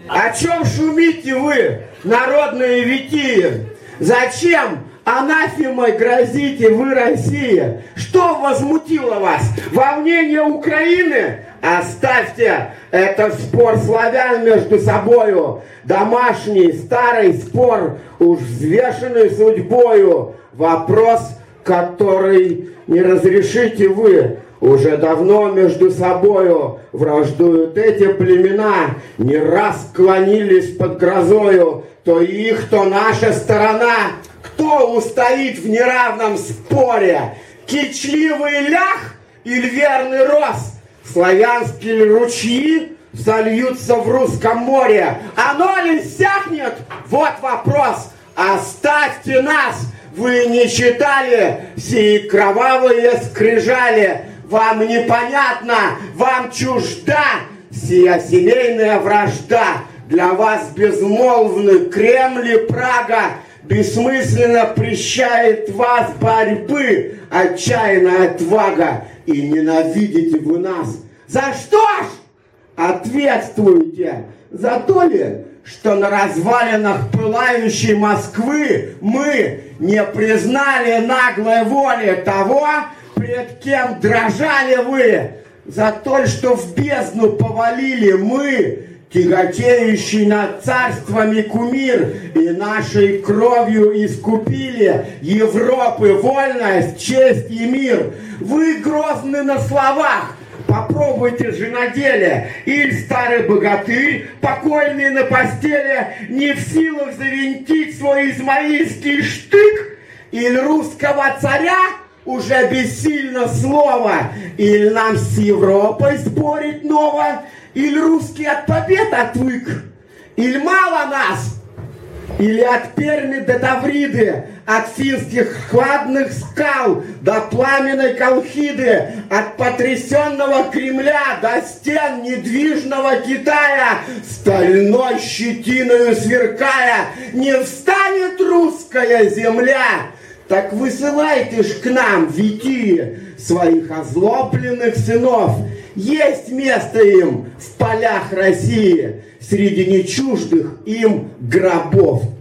О чем шумите вы, народные витии? Зачем анафемой грозите вы, Россия? Что возмутило вас? Волнение Украины? Оставьте этот спор славян между собою. Домашний старый спор, уж взвешенный судьбою. Вопрос, который не разрешите вы. Уже давно между собою враждуют эти племена, не раз склонились под грозою, то их, то наша сторона. Кто устоит в неравном споре? Кичливый лях или верный роз? Славянские ли ручьи сольются в русском море? Оно ли сяхнет? Вот вопрос. Оставьте нас! Вы не читали сии кровавые скрижали? Вам непонятно, вам чужда сия семейная вражда. Для вас безмолвны Кремль и Прага. Бессмысленно прещает вас борьбы отчаянная отвага. И ненавидите вы нас. За что ж? Ответствуйте. За то ли, что на развалинах пылающей Москвы мы не признали наглой воли того, пред кем дрожали вы? За то, что в бездну повалили мы, тяготеющий над царствами кумир, и нашей кровью искупили Европы вольность, честь и мир. Вы грозны на словах, попробуйте же на деле. Иль старый богатырь, покойный на постели, не в силах завинтить свой измаильский штык, или русского царя уже бессильно слово, или нам с Европой спорить ново, или русский от побед отвык, или мало нас, или от Перми до Тавриды, от финских хладных скал до пламенной Колхиды, от потрясенного Кремля до стен недвижного Китая, стальной щетиною сверкая, не встанет русская земля. Так высылайте ж к нам, витии, своих озлобленных сынов. Есть место им в полях России, среди нечуждых им гробов.